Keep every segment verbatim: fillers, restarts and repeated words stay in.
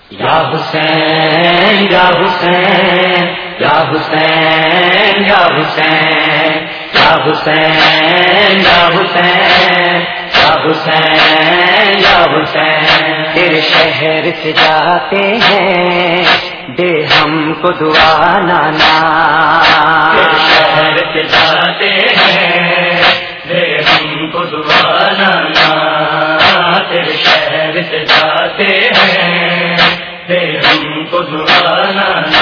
یا حسین یا حسین یا حسین یا حسین یا حسین یا حسین یا حسین یا حسین تیرے شہر سے جاتے ہیں دے ہم کو دعا نانا، تیرے شہر سے جاتے ہیں دے ہم کو دعا نانا، تیرے شہر سے جاتے ہیں دے ہم کو دعا نانا،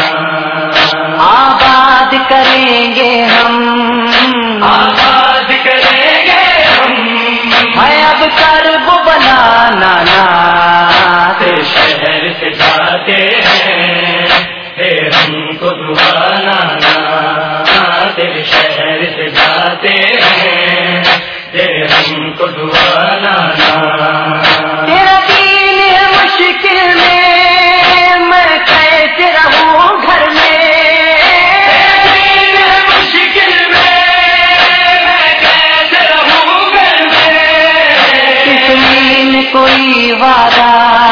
آباد کریں گے ہم آباد کریں گے ہم ہے اب کرب بنا نانا، تیرے شہر سے جاتے ہیں دے ہم کو دعا نانا، تیرے شہر سے جاتے ہیں دے ہم کو دعا نانا، تیرا دین ہے مشکل میں میں کیسے رہوں گھر میں، دین ہے مشکل میں میں کیسے رہوں گھر میں، اس میں کوئی وعدہ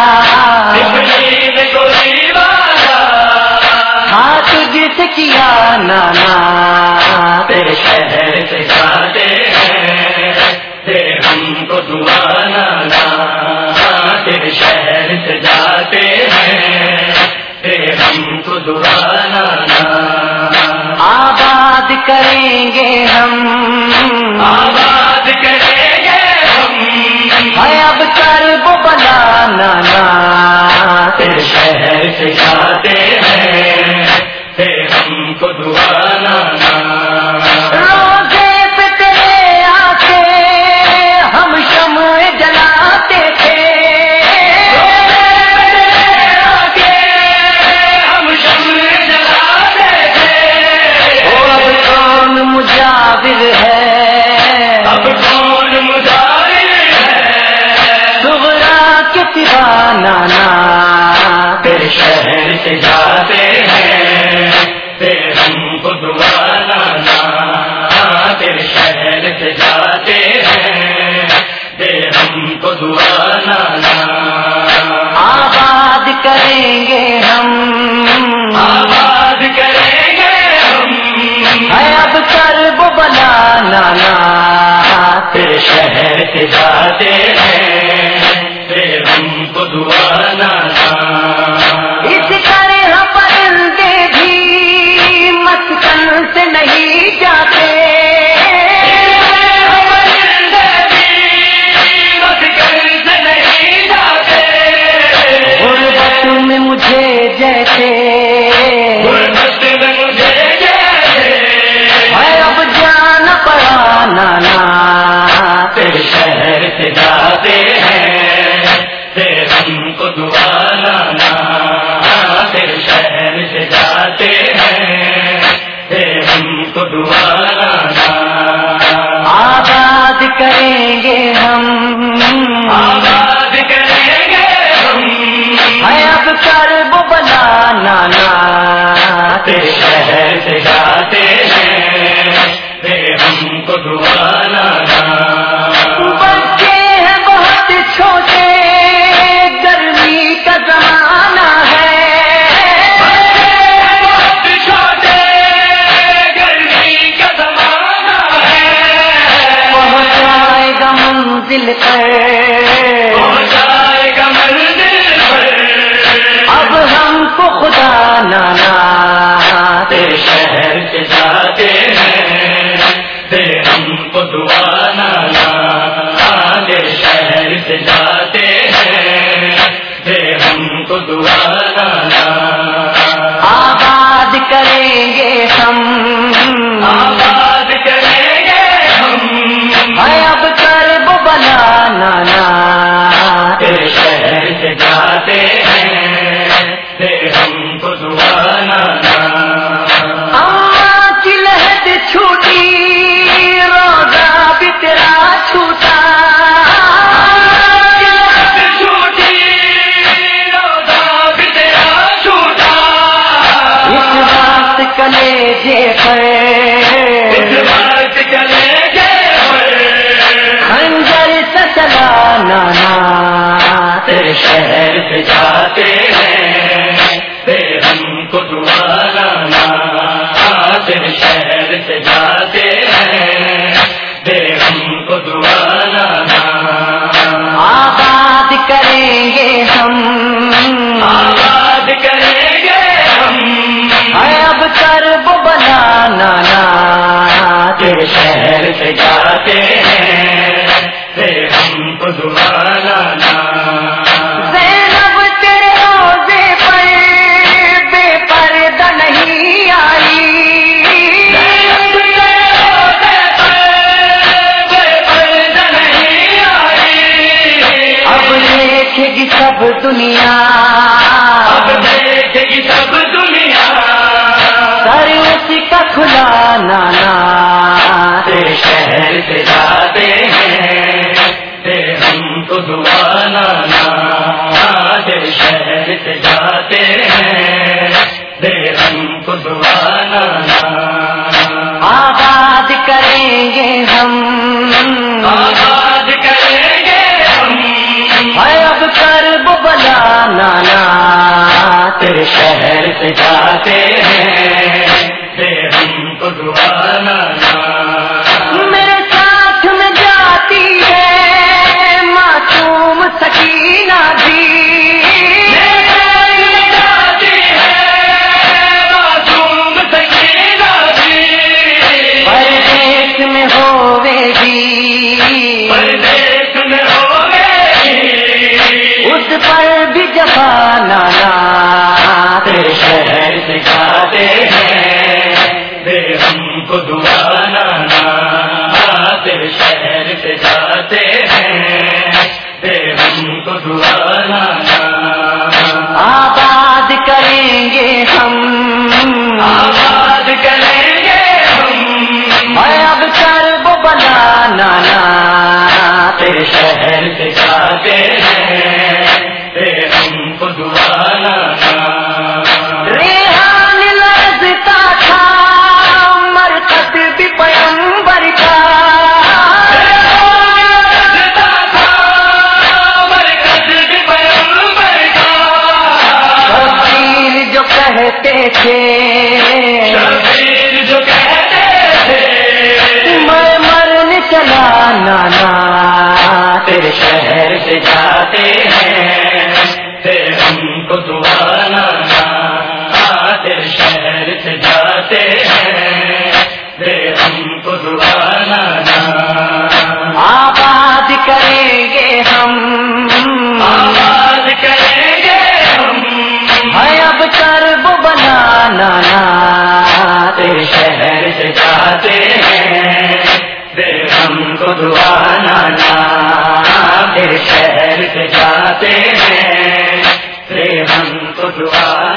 کوئی وعدہ ہاں تجھ سے کیا نانا، تیرے شہر سے جاتے ہیں دے ہم کو دعا نانا، تیرے شہر سے جاتے ہیں دے ہم کو دعا نانا، آباد کریں گے ہم آباد کریں گے ہم ہے اب کرب بنا نانا، تیرے شہر سے جاتے ہیں دے ہم کو دعا نانا، روزے پہ تیرے آتے ہم شمع جلاتے تھے، روزے پہ تیرے آتے ہم شمع جلاتے تھے، اب کون مجاور ہے اب کون مجاور ہے صغرا کے سوا نانا، تیرے شہر سے جاتے ہیں دے ہم کو دعا نانا، تیرے شہر سے جاتے ہیں دے ہم کو دعا نانا، آباد کریں گے ہم آباد کریں گے ہم ہے اب کرب بنا نانا، تیرے شہر سے جاتے ہیں دے ہم کو دعا نانا، اس طرح پرندے بھی مسکن سے نہیں جاتے، پرندے بھی مسکن سے نہیں جاتے، غربت میں مجھے جیسے غربت میں مجھے جیسے ہے اب جان پڑا نانا، تیرے شہر سے جاتے ہیں دے ہم کو دعا نانا، تیرے شہر سے جاتے ہیں دے ہم کو دعا نانا، آباد کریں گے ہم آباد کریں گے ہم ہے اب کرب بنا نانا، تیرے شہر سے جاتے ہیں دے ہم کو دعا نانا، بچے ہیں بہت چھوٹے گرمی کا زمانہ ہے، بہت چھوٹے گرمی کا زمانہ ہے، پہنچائے گا منزل پر پہنچائے گا منزل پر اب ہم کو خدا نانا، تیرے شہر سے جاتے ہیں دے ہم کو دعا نانا، تیرے شہر سے جاتے ہیں دے ہم کو دعا نانا، آباد کریں گے ہم آباد کریں گے ہم ہے اب کرب بنا نانا، تیرے شہر سے جاتے ہیں دے ہم کو دعا نانا، اماں کی لہد چھوٹی روزہ بھی تیرا چھوٹا، کلیجے پر خنجر سے چلا نانا، تیرے شہر سے جاتے ہیں تیرے شہر سے جاتے ہیں، دے ہم کو دعا لانا، آباد کریں گے ہم، آباد کریں گے ہم، ہے اب کرب بنانا نا، تیرے شہر سے جاتے ہیں، دے ہم کو دعا لانا، زینب تیرے روزے پر بے پردہ نہیں آئی، اب دیکھے گی سب دنیا، اب دیکھے گی سب دنیا، سر اسی کا کھلا نانا، تیرے شہر سے جاتے ہیں، دے ہم کو دعا لانا، تیرے شہر سے جاتے ہیں، دے ہم کو دعا لانا، آباد کریں گے ہم، آباد کریں گے ہم، ہے اب کرب بنانا نا، تیرے شہر سے جاتے ہیں، دے ہم کو دعا لانا، میرے ساتھ میں جاتی ہے معصوم سکینہ بھی، جاتی ہے معصوم سکینہ بھی، پردیس میں ہوئے گی، پردیس میں ہوئے گی، اس پر بھی جفا نانا، تیرے شہر سے جاتے ہیں، دے ہم کو دعا لانا، تیرے شہر سے جاتے ہیں، دے ہم کو دعا لانا، آباد کریں گے ہم، آباد کریں گے ہم، ہے اب کرب بنانا نا، تیرے شہر سے جاتے ہیں، دے ہم کو دعا لانا، ریحان لرزتا تھا مرکز بھی پیغمبر کا، مرکز بھی پیغمبر کا، شبیر جو کہتے تھے شبیر جو کہتے تھے، میں مرنے چلا نانا، تیرے شہر سے جاتے ہیں، دے ہم کو دعا لانا، تیرے شہر سے جاتے ہیں، دے ہم کو دعا لانا، آباد کریں گے ہم، آباد کریں گے ہم، ہے اب کرب بنانا نا، تیرے شہر سے جاتے ہیں، دے ہم کو دعا لانا، تیرے شہر سے جاتے ہیں، دے ہم کو دعا